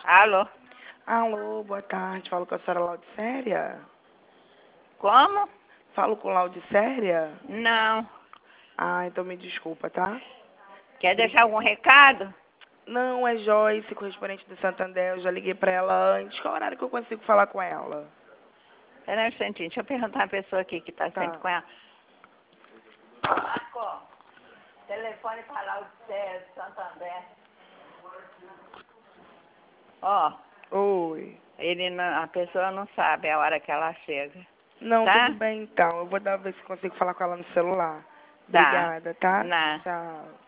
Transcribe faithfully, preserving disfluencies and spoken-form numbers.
Alô? Alô, boa tarde. Falo com a senhora Laudicéria? Como? Falo com Laudicéria? Não. Ah, então me desculpa, tá? Quer deixar algum recado? Não, é Joyce, correspondente do Santander. Eu já liguei pra ela antes. Qual horário que eu consigo falar com ela? Espera um instantinho, deixa eu perguntar a pessoa aqui que está sempre Tá. com ela. Marco, telefone para lá o César, Santander. Ó, Oi. ele não, a pessoa não sabe a hora que ela chega. Não, Tá? tudo bem então. Eu vou dar ver se consigo falar com ela no celular. Tá. Obrigada, tá? Na. Tchau.